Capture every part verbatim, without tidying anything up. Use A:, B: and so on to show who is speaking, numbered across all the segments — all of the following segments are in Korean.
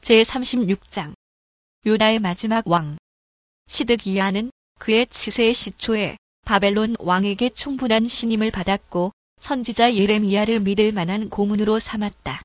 A: 제삼십육 장 유다의 마지막 왕. 시드기야는 그의 치세의 시초에 바벨론 왕에게 충분한 신임을 받았고 선지자 예레미야를 믿을 만한 고문으로 삼았다.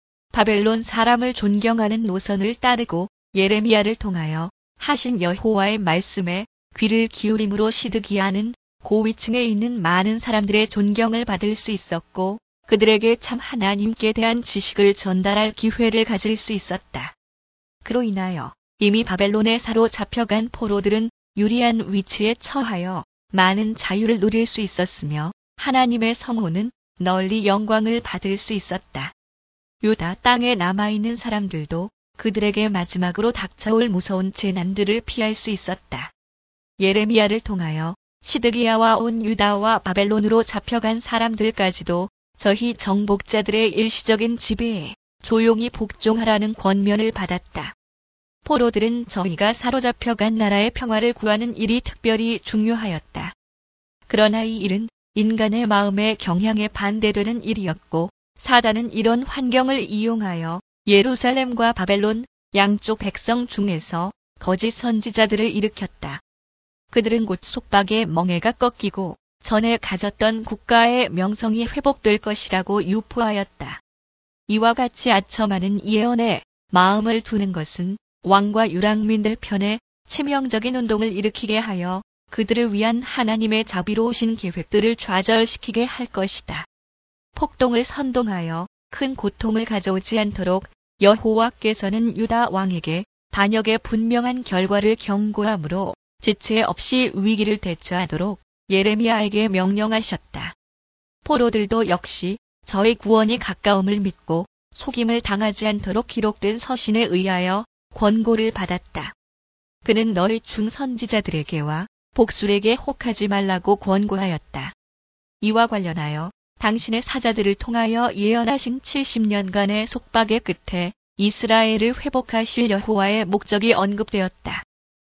A: 바벨론 사람을 존경하는 노선을 따르고 예레미야를 통하여 하신 여호와의 말씀에 귀를 기울임으로 시드기야는 고위층에 있는 많은 사람들의 존경을 받을 수 있었고 그들에게 참 하나님께 대한 지식을 전달할 기회를 가질 수 있었다. 그로 인하여 이미 바벨론에 사로잡혀간 포로들은 유리한 위치에 처하여 많은 자유를 누릴 수 있었으며 하나님의 성호는 널리 영광을 받을 수 있었다. 유다 땅에 남아있는 사람들도 그들에게 마지막으로 닥쳐올 무서운 재난들을 피할 수 있었다. 예레미야를 통하여 시드기야와 온 유다와 바벨론으로 잡혀간 사람들까지도 저희 정복자들의 일시적인 지배에 조용히 복종하라는 권면을 받았다. 포로들은 저희가 사로잡혀간 나라의 평화를 구하는 일이 특별히 중요하였다. 그러나 이 일은 인간의 마음의 경향에 반대되는 일이었고 사단은 이런 환경을 이용하여 예루살렘과 바벨론 양쪽 백성 중에서 거짓 선지자들을 일으켰다. 그들은 곧 속박의 멍에가 꺾이고 전에 가졌던 국가의 명성이 회복될 것이라고 유포하였다. 이와 같이 아첨하는 예언에 마음을 두는 것은 왕과 유랑민들 편에 치명적인 운동을 일으키게 하여 그들을 위한 하나님의 자비로우신 계획들을 좌절시키게 할 것이다. 폭동을 선동하여 큰 고통을 가져오지 않도록 여호와께서는 유다 왕에게 반역의 분명한 결과를 경고하므로 지체 없이 위기를 대처하도록 예레미야에게 명령하셨다. 포로들도 역시 저의 구원이 가까움을 믿고 속임을 당하지 않도록 기록된 서신에 의하여 권고를 받았다. 그는 너희 중선지자들에게와 복술에게 혹하지 말라고 권고하였다. 이와 관련하여 당신의 사자들을 통하여 예언하신 칠십 년간의 속박의 끝에 이스라엘을 회복하실 여호와의 목적이 언급되었다.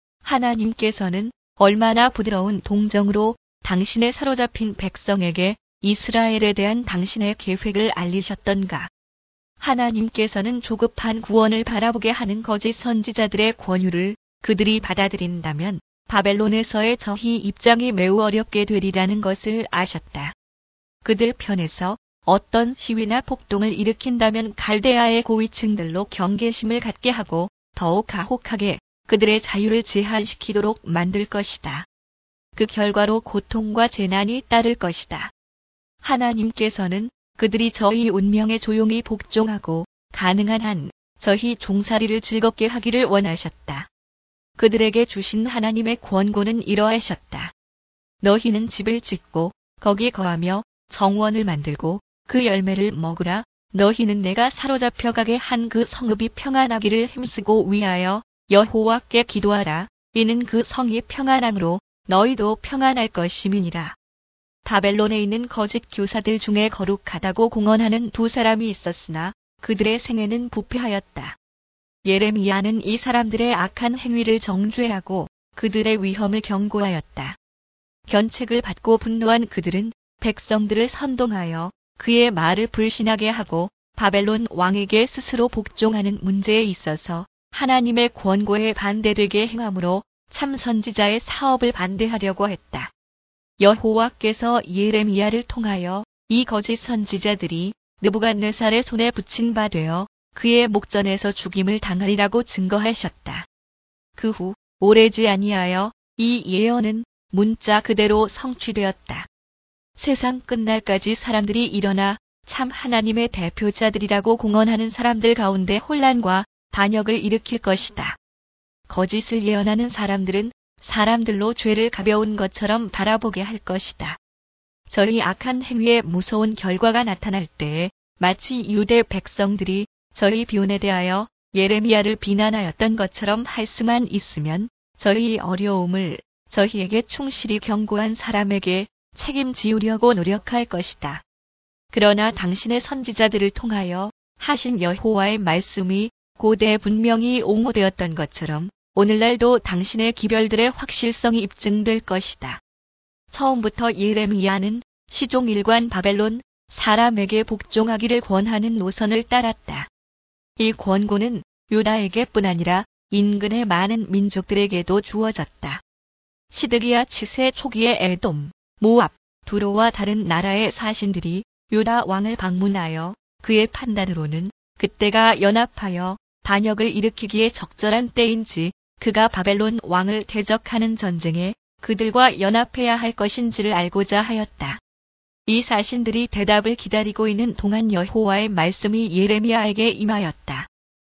A: 하나님께서는 얼마나 부드러운 동정으로 당신의 사로잡힌 백성에게 이스라엘에 대한 당신의 계획을 알리셨던가. 하나님께서는 조급한 구원을 바라보게 하는 거짓 선지자들의 권유를 그들이 받아들인다면 바벨론에서의 저희 입장이 매우 어렵게 되리라는 것을 아셨다. 그들 편에서 어떤 시위나 폭동을 일으킨다면 갈대아의 고위층들로 경계심을 갖게 하고 더욱 가혹하게 그들의 자유를 제한시키도록 만들 것이다. 그 결과로 고통과 재난이 따를 것이다. 하나님께서는 그들이 저희 운명에 조용히 복종하고 가능한 한 저희 종살이를 즐겁게 하기를 원하셨다. 그들에게 주신 하나님의 권고는 이러하셨다. 너희는 집을 짓고 거기 거하며 정원을 만들고 그 열매를 먹으라. 너희는 내가 사로잡혀 가게 한 그 성읍이 평안하기를 힘쓰고 위하여 여호와께 기도하라. 이는 그 성이 평안함으로 너희도 평안할 것임이니라. 바벨론에 있는 거짓 교사들 중에 거룩하다고 공언하는 두 사람이 있었으나 그들의 생애는 부패하였다. 예레미야는 이 사람들의 악한 행위를 정죄하고 그들의 위험을 경고하였다. 견책을 받고 분노한 그들은 백성들을 선동하여 그의 말을 불신하게 하고 바벨론 왕에게 스스로 복종하는 문제에 있어서 하나님의 권고에 반대되게 행함으로 참 선지자의 사업을 반대하려고 했다. 여호와께서 예레미야를 통하여 이 거짓 선지자들이 느부갓네살의 손에 붙인 바 되어 그의 목전에서 죽임을 당하리라고 증거하셨다. 그 후 오래지 아니하여 이 예언은 문자 그대로 성취되었다. 세상 끝날까지 사람들이 일어나 참 하나님의 대표자들이라고 공언하는 사람들 가운데 혼란과 반역을 일으킬 것이다. 거짓을 예언하는 사람들은 사람들로 죄를 가벼운 것처럼 바라보게 할 것이다. 저희 악한 행위의 무서운 결과가 나타날 때에 마치 유대 백성들이 저희 비온에 대하여 예레미야를 비난하였던 것처럼 할 수만 있으면 저희 어려움을 저희에게 충실히 경고한 사람에게 책임지우려고 노력할 것이다. 그러나 당신의 선지자들을 통하여 하신 여호와의 말씀이 고대 분명히 옹호되었던 것처럼 오늘날도 당신의 기별들의 확실성이 입증될 것이다. 처음부터 예레미야는 시종일관 바벨론 사람에게 복종하기를 권하는 노선을 따랐다. 이 권고는 유다에게뿐 아니라 인근의 많은 민족들에게도 주어졌다. 시드기야 칠 세 초기에 에돔, 모압, 두로와 다른 나라의 사신들이 유다 왕을 방문하여 그의 판단으로는 그때가 연합하여 반역을 일으키기에 적절한 때인지 그가 바벨론 왕을 대적하는 전쟁에 그들과 연합해야 할 것인지를 알고자 하였다. 이 사신들이 대답을 기다리고 있는 동안 여호와의 말씀이 예레미야에게 임하였다.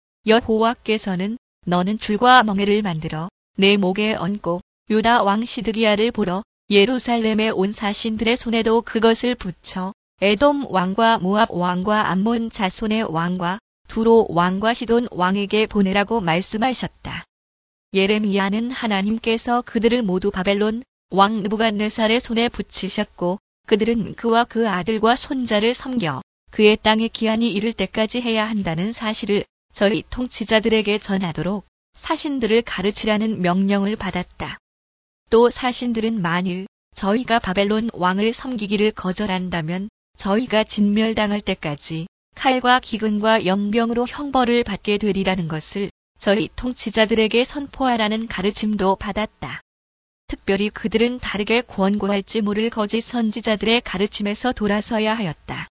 A: 여호와께서는 너는 줄과 멍에를 만들어 내 목에 얹고 유다 왕 시드기야를 보러 예루살렘에 온 사신들의 손에도 그것을 붙여 에돔 왕과 모압 왕과 암몬 자손의 왕과 두로 왕과 시돈 왕에게 보내라고 말씀하셨다. 예레미야는 하나님께서 그들을 모두 바벨론 왕 느부갓네살의 손에 붙이셨고 그들은 그와 그 아들과 손자를 섬겨 그의 땅에 기한이 이를 때까지 해야 한다는 사실을 저희 통치자들에게 전하도록 사신들을 가르치라는 명령을 받았다. 또 사신들은 만일 저희가 바벨론 왕을 섬기기를 거절한다면 저희가 진멸당할 때까지 칼과 기근과 연병으로 형벌을 받게 되리라는 것을 저희 통치자들에게 선포하라는 가르침도 받았다. 특별히 그들은 다르게 권고할지 모를 거짓 선지자들의 가르침에서 돌아서야 하였다.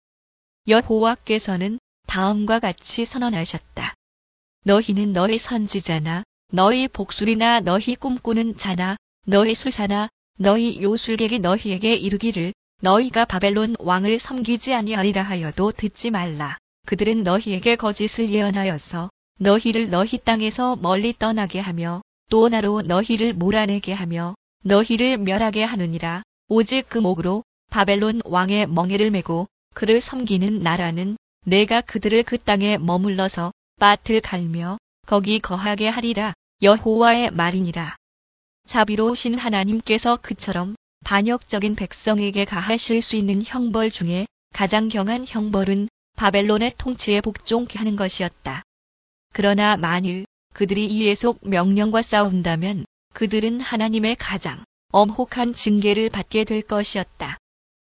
A: 여호와께서는 다음과 같이 선언하셨다. 너희는 너희 선지자나 너희 복술이나 너희 꿈꾸는 자나 너희 술사나 너희 요술객이 너희에게 이르기를 너희가 바벨론 왕을 섬기지 아니하리라 하여도 듣지 말라. 그들은 너희에게 거짓을 예언하여서 너희를 너희 땅에서 멀리 떠나게 하며 또 나로 너희를 몰아내게 하며 너희를 멸하게 하느니라. 오직 그 목으로 바벨론 왕의 멍에를 메고 그를 섬기는 나라는 내가 그들을 그 땅에 머물러서 밭을 갈며 거기 거하게 하리라. 여호와의 말이니라. 자비로우신 하나님께서 그처럼 반역적인 백성에게 가하실 수 있는 형벌 중에 가장 경한 형벌은 바벨론의 통치에 복종케 하는 것이었다. 그러나 만일 그들이 이 예속 명령과 싸운다면 그들은 하나님의 가장 엄혹한 징계를 받게 될 것이었다.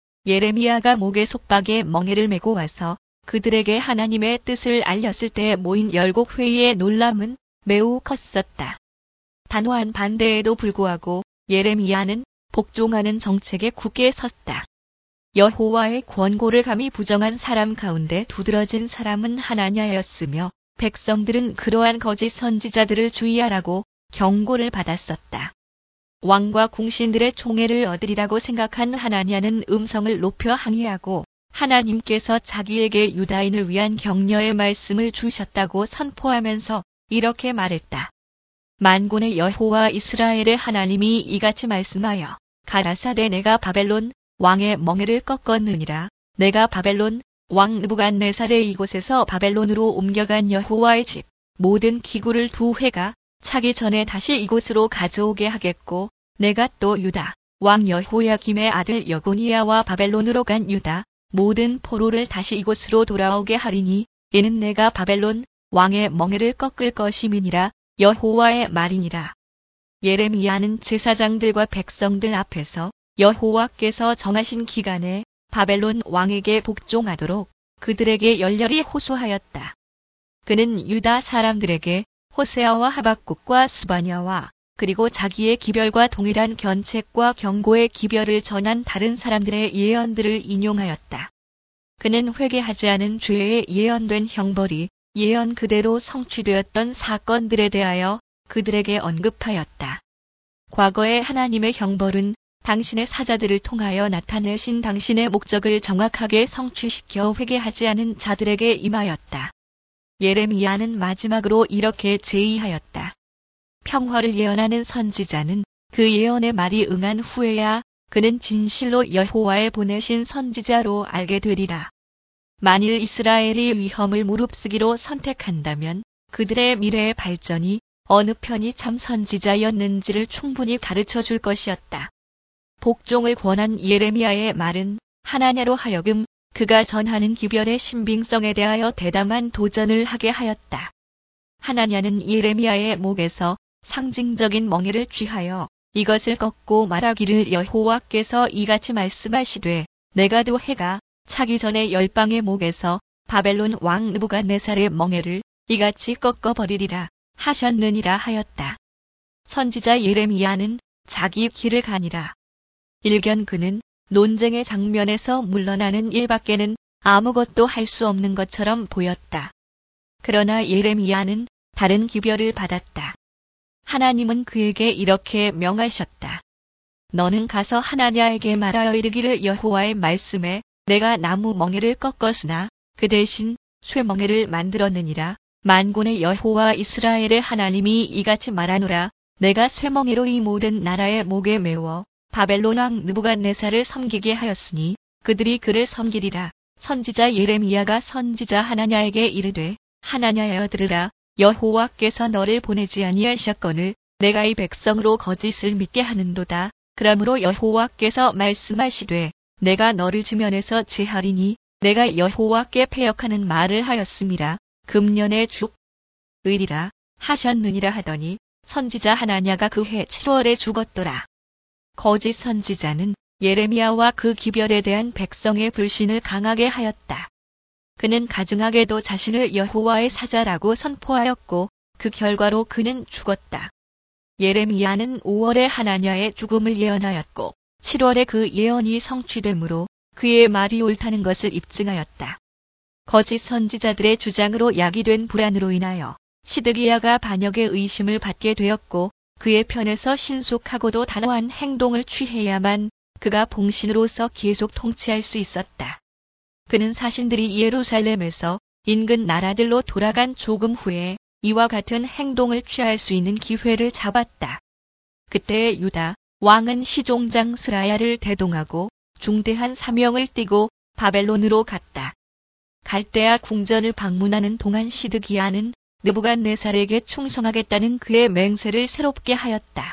A: 예레미야가 목에 속박에 멍에를 메고 와서 그들에게 하나님의 뜻을 알렸을 때 모인 열국 회의의 놀람은 매우 컸었다. 단호한 반대에도 불구하고 예레미야는 복종하는 정책에 굳게 섰다. 여호와의 권고를 감히 부정한 사람 가운데 두드러진 사람은 하나냐였으며 백성들은 그러한 거짓 선지자들을 주의하라고 경고를 받았었다. 왕과 궁신들의 총애를 얻으리라고 생각한 하나냐는 음성을 높여 항의하고 하나님께서 자기에게 유다인을 위한 격려의 말씀을 주셨다고 선포하면서 이렇게 말했다. 만군의 여호와 이스라엘의 하나님이 이같이 말씀하여 가라사대 내가 바벨론 왕의 멍에를 꺾었느니라. 내가 바벨론 왕 느부갓네살의 이곳에서 바벨론으로 옮겨간 여호와의 집 모든 기구를 두 회가 차기 전에 다시 이곳으로 가져오게 하겠고 내가 또 유다 왕 여호야김의 아들 여고니야와 바벨론으로 간 유다 모든 포로를 다시 이곳으로 돌아오게 하리니 이는 내가 바벨론 왕의 멍에를 꺾을 것임이니라. 여호와의 말이니라. 예레미야는 제사장들과 백성들 앞에서 여호와께서 정하신 기간에 바벨론 왕에게 복종하도록 그들에게 열렬히 호소하였다. 그는 유다 사람들에게 호세아와 하박국과 스바냐와 그리고 자기의 기별과 동일한 견책과 경고의 기별을 전한 다른 사람들의 예언들을 인용하였다. 그는 회개하지 않은 죄에 예언된 형벌이 예언 그대로 성취되었던 사건들에 대하여 그들에게 언급하였다. 과거의 하나님의 형벌은 당신의 사자들을 통하여 나타내신 당신의 목적을 정확하게 성취시켜 회개하지 않은 자들에게 임하였다. 예레미야는 마지막으로 이렇게 제의하였다. 평화를 예언하는 선지자는 그 예언의 말이 응한 후에야 그는 진실로 여호와의 보내신 선지자로 알게 되리라. 만일 이스라엘이 위험을 무릅쓰기로 선택한다면 그들의 미래의 발전이 어느 편이 참 선지자였는지를 충분히 가르쳐 줄 것이었다. 복종을 권한 예레미야의 말은 하나냐로 하여금 그가 전하는 기별의 신빙성에 대하여 대담한 도전을 하게 하였다. 하나냐는 예레미야의 목에서 상징적인 멍에를 쥐하여 이것을 꺾고 말하기를 여호와께서 이같이 말씀하시되 내가 두 해가 차기 전에 열방의 목에서 바벨론 왕 느부갓네살의 멍에를 이같이 꺾어버리리라 하셨느니라 하였다. 선지자 예레미야는 자기 길을 가니라. 일견 그는 논쟁의 장면에서 물러나는 일밖에는 아무것도 할 수 없는 것처럼 보였다. 그러나 예레미야는 다른 기별을 받았다. 하나님은 그에게 이렇게 명하셨다. 너는 가서 하나냐에게 말하여 이르기를 여호와의 말씀에 내가 나무 멍에를 꺾었으나 그 대신 쇠멍에를 만들었느니라. 만군의 여호와 이스라엘의 하나님이 이같이 말하노라. 내가 쇠멍에로 이 모든 나라의 목에 메워 바벨론 왕 느부갓네살을 섬기게 하였으니 그들이 그를 섬기리라. 선지자 예레미야가 선지자 하나냐에게 이르되 하나냐여 들으라. 여호와께서 너를 보내지 아니하셨거늘 내가 이 백성으로 거짓을 믿게 하는도다. 그러므로 여호와께서 말씀하시되 내가 너를 지면에서 제하리니 내가 여호와께 패역하는 말을 하였음이라. 금년의 죽 의리라 하셨느니라 하더니 선지자 하나냐가 그해 칠월에 죽었더라. 거짓 선지자는 예레미야와 그 기별에 대한 백성의 불신을 강하게 하였다. 그는 가증하게도 자신을 여호와의 사자라고 선포하였고 그 결과로 그는 죽었다. 예레미야는 오월에 하나냐의 죽음을 예언하였고 칠월에 그 예언이 성취되므로 그의 말이 옳다는 것을 입증하였다. 거짓 선지자들의 주장으로 야기된 불안으로 인하여 시드기야가 반역의 의심을 받게 되었고 그의 편에서 신속하고도 단호한 행동을 취해야만 그가 봉신으로서 계속 통치할 수 있었다. 그는 사신들이 예루살렘에서 인근 나라들로 돌아간 조금 후에 이와 같은 행동을 취할 수 있는 기회를 잡았다. 그때 유다 왕은 시종장 스라야를 대동하고 중대한 사명을 띠고 바벨론으로 갔다. 갈대아 궁전을 방문하는 동안 시드기야는 느부갓네살에게 충성하겠다는 그의 맹세를 새롭게 하였다.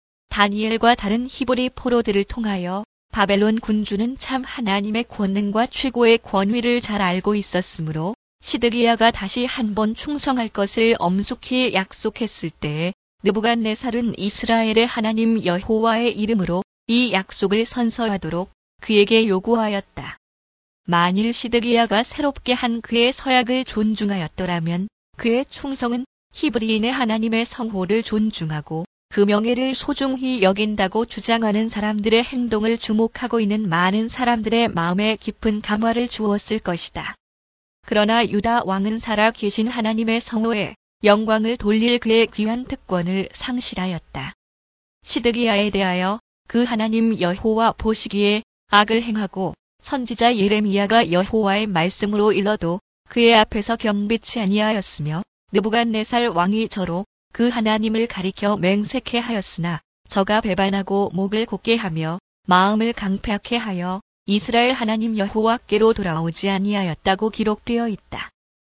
A: 다니엘과 다른 히브리 포로들을 통하여 바벨론 군주는 참 하나님의 권능과 최고의 권위를 잘 알고 있었으므로 시드기야가 다시 한번 충성할 것을 엄숙히 약속했을 때에 느부갓네살은 이스라엘의 하나님 여호와의 이름으로 이 약속을 선서하도록 그에게 요구하였다. 만일 시드기야가 새롭게 한 그의 서약을 존중하였더라면 그의 충성은 히브리인의 하나님의 성호를 존중하고 그 명예를 소중히 여긴다고 주장하는 사람들의 행동을 주목하고 있는 많은 사람들의 마음에 깊은 감화를 주었을 것이다. 그러나 유다 왕은 살아 계신 하나님의 성호에 영광을 돌릴 그의 귀한 특권을 상실하였다. 시드기야에 대하여 그 하나님 여호와 보시기에 악을 행하고 선지자 예레미야가 여호와의 말씀으로 일러도 그의 앞에서 겸비치 아니하였으며 느부갓네살 왕이 저로 그 하나님을 가리켜 맹세케 하였으나 저가 배반하고 목을 곧게 하며 마음을 강팍해 하여 이스라엘 하나님 여호와께로 돌아오지 아니하였다고 기록되어 있다.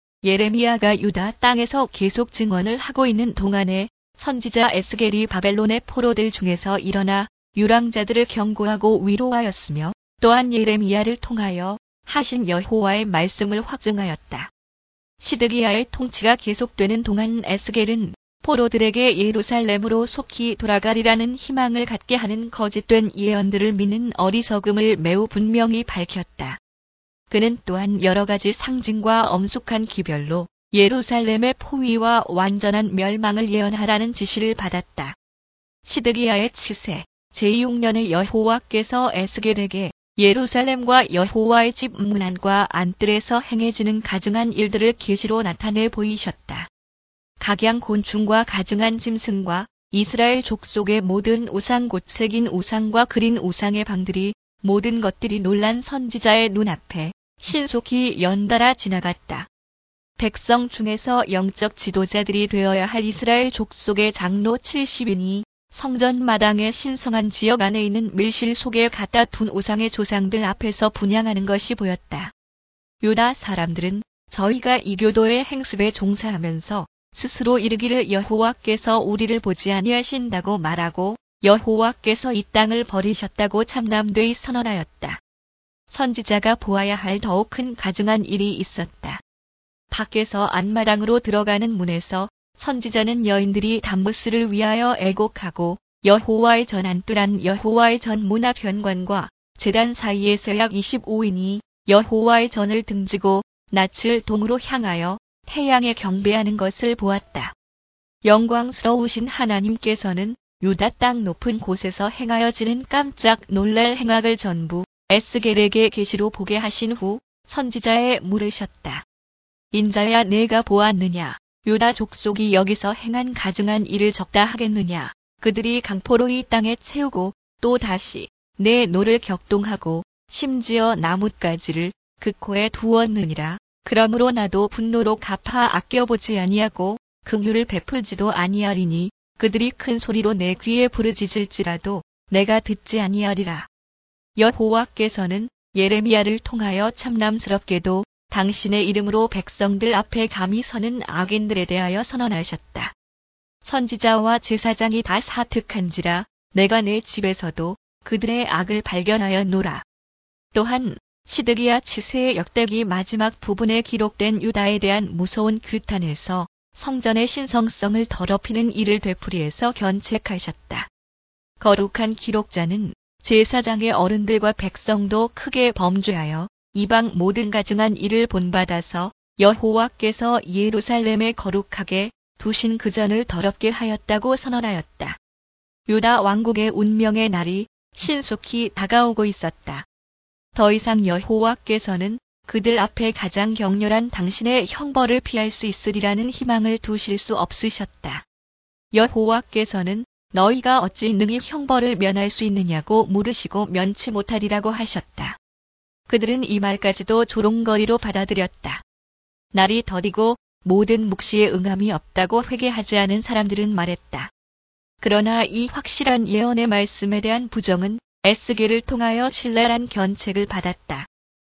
A: 예레미야가 유다 땅에서 계속 증언을 하고 있는 동안에 선지자 에스겔이 바벨론의 포로들 중에서 일어나 유랑자들을 경고하고 위로하였으며 또한 예레미야를 통하여 하신 여호와의 말씀을 확증하였다. 시드기야의 통치가 계속되는 동안 에스겔은 포로들에게 예루살렘으로 속히 돌아가리라는 희망을 갖게 하는 거짓된 예언들을 믿는 어리석음을 매우 분명히 밝혔다. 그는 또한 여러 가지 상징과 엄숙한 기별로 예루살렘의 포위와 완전한 멸망을 예언하라는 지시를 받았다. 시드기야의 치세 제육 년에 여호와께서 에스겔에게 예루살렘과 여호와의 집 문안과 안뜰에서 행해지는 가증한 일들을 계시로 나타내 보이셨다. 각양 곤충과 가증한 짐승과 이스라엘 족속의 모든 우상 곧 새긴 우상과 그린 우상의 방들이 모든 것들이 놀란 선지자의 눈앞에 신속히 연달아 지나갔다. 백성 중에서 영적 지도자들이 되어야 할 이스라엘 족속의 장로 칠십 인이 성전 마당의 신성한 지역 안에 있는 밀실 속에 갖다 둔 우상의 조상들 앞에서 분향하는 것이 보였다. 유다 사람들은 저희가 이교도의 행습에 종사하면서 스스로 이르기를 여호와께서 우리를 보지 아니하신다고 말하고 여호와께서 이 땅을 버리셨다고 참남되이 선언하였다. 선지자가 보아야 할 더욱 큰 가증한 일이 있었다. 밖에서 안마당으로 들어가는 문에서 선지자는 여인들이 담무스를 위하여 애곡하고 여호와의 전 안뜰안 여호와의 전 문 앞 현관과 제단 사이에서 약 이십오 인이 여호와의 전을 등지고 낯을 동으로 향하여 태양에 경배하는 것을 보았다. 영광스러우신 하나님께서는 유다 땅 높은 곳에서 행하여지는 깜짝 놀랄 행악을 전부 에스겔에게 계시로 보게 하신 후 선지자에 물으셨다. 인자야, 내가 보았느냐? 유다 족속이 여기서 행한 가증한 일을 적다 하겠느냐? 그들이 강포로 이 땅에 채우고 또 다시 내 노를 격동하고 심지어 나뭇가지를 그 코에 두었느니라. 그러므로 나도 분노로 갚아 아껴보지 아니하고 긍휼을 베풀지도 아니하리니 그들이 큰 소리로 내 귀에 부르짖을지라도 내가 듣지 아니하리라. 여호와께서는 예레미야를 통하여 참남스럽게도 당신의 이름으로 백성들 앞에 감히 서는 악인들에 대하여 선언하셨다. 선지자와 제사장이 다 사특한지라 내가 내 집에서도 그들의 악을 발견하였노라. 또한 시드기야 치세의 역대기 마지막 부분에 기록된 유다에 대한 무서운 규탄에서 성전의 신성성을 더럽히는 일을 되풀이해서 견책하셨다. 거룩한 기록자는 제사장의 어른들과 백성도 크게 범죄하여 이방 모든 가증한 일을 본받아서 여호와께서 예루살렘에 거룩하게 두신 그 전을 더럽게 하였다고 선언하였다. 유다 왕국의 운명의 날이 신속히 다가오고 있었다. 더 이상 여호와께서는 그들 앞에 가장 격렬한 당신의 형벌을 피할 수 있으리라는 희망을 두실 수 없으셨다. 여호와께서는 너희가 어찌 능히 형벌을 면할 수 있느냐고 물으시고 면치 못하리라고 하셨다. 그들은 이 말까지도 조롱거리로 받아들였다. 날이 더디고 모든 묵시에 응함이 없다고 회개하지 않은 사람들은 말했다. 그러나 이 확실한 예언의 말씀에 대한 부정은 에스겔을 통하여 신랄한 견책을 받았다.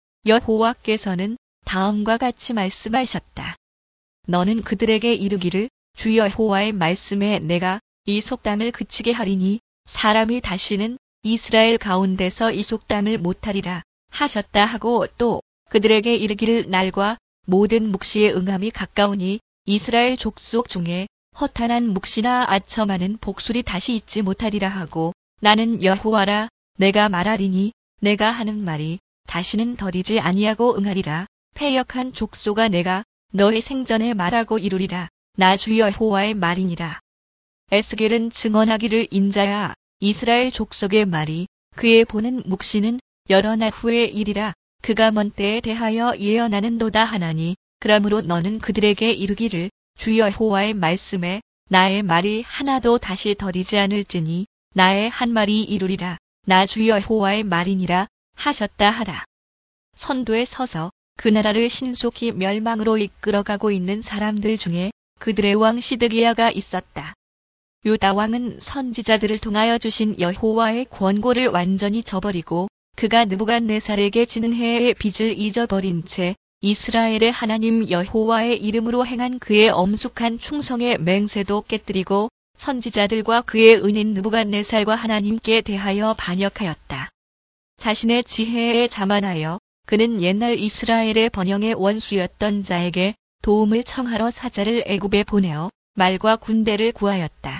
A: 여호와께서는 다음과 같이 말씀하셨다. 너는 그들에게 이르기를 주 여호와의 말씀에 내가 이 속담을 그치게 하리니 사람이 다시는 이스라엘 가운데서 이 속담을 못하리라 하셨다 하고 또 그들에게 이르기를 날과 모든 묵시의 응함이 가까우니 이스라엘 족속 중에 허탄한 묵시나 아첨하는 복술이 다시 있지 못하리라 하고 나는 여호와라 내가 말하리니 내가 하는 말이 다시는 더디지 아니하고 응하리라. 패역한 족속아 내가 너의 생전에 말하고 이루리라. 나 주 여호와의 말이니라. 에스겔은 증언하기를 인자야 이스라엘 족속의 말이 그의 보는 묵시는 여러 날 후의 일이라. 그가 먼 때에 대하여 예언하는도다 하나니 그러므로 너는 그들에게 이르기를 주 여호와의 말씀에 나의 말이 하나도 다시 더디지 않을지니 나의 한 말이 이루리라. 나 주 여호와의 말이니라 하셨다 하라. 선두에 서서 그 나라를 신속히 멸망으로 이끌어가고 있는 사람들 중에 그들의 왕 시드기야가 있었다. 유다 왕은 선지자들을 통하여 주신 여호와의 권고를 완전히 저버리고 그가 느부갓네살에게 지는 해의 빚을 잊어버린 채 이스라엘의 하나님 여호와의 이름으로 행한 그의 엄숙한 충성의 맹세도 깨뜨리고 선지자들과 그의 은인 느부갓네살과 하나님께 대하여 반역하였다. 자신의 지혜에 자만하여 그는 옛날 이스라엘의 번영의 원수였던 자에게 도움을 청하러 사자를 애굽에 보내어 말과 군대를 구하였다.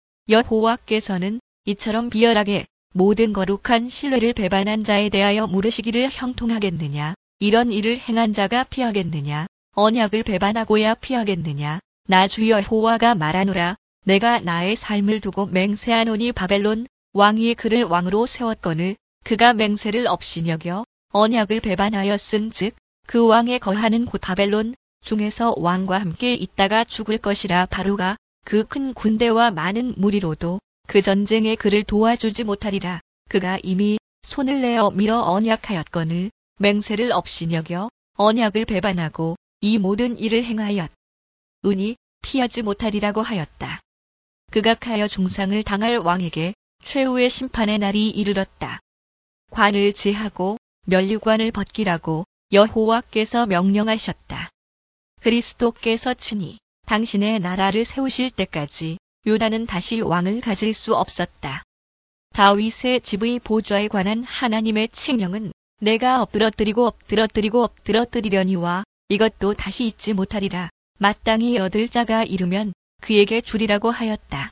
A: 여호와께서는 이처럼 비열하게 모든 거룩한 신뢰를 배반한 자에 대하여 물으시기를 형통하겠느냐? 이런 일을 행한 자가 피하겠느냐? 언약을 배반하고야 피하겠느냐? 나 주 여호와가 말하노라. 내가 나의 삶을 두고 맹세하노니 바벨론 왕이 그를 왕으로 세웠거늘 그가 맹세를 없이 여겨 언약을 배반하였은즉 그 왕의 거하는 곳 바벨론 중에서 왕과 함께 있다가 죽을 것이라. 바로가 그 큰 군대와 많은 무리로도 그 전쟁에 그를 도와주지 못하리라. 그가 이미 손을 내어 밀어 언약하였거늘 맹세를 없이 여겨 언약을 배반하고 이 모든 일을 행하였 으니 피하지 못하리라고 하였다. 극악하여 중상을 당할 왕에게 최후의 심판의 날이 이르렀다. 관을 제하고 면류관을 벗기라고 여호와께서 명령하셨다. 그리스도께서 친히 당신의 나라를 세우실 때까지 유다는 다시 왕을 가질 수 없었다. 다윗의 집의 보좌에 관한 하나님의 칙령은 내가 엎드러뜨리고 엎드러뜨리고 엎드러뜨리려니와 이것도 다시 잊지 못하리라. 마땅히 얻을 자가 이르면 그에게 주리라고 하였다.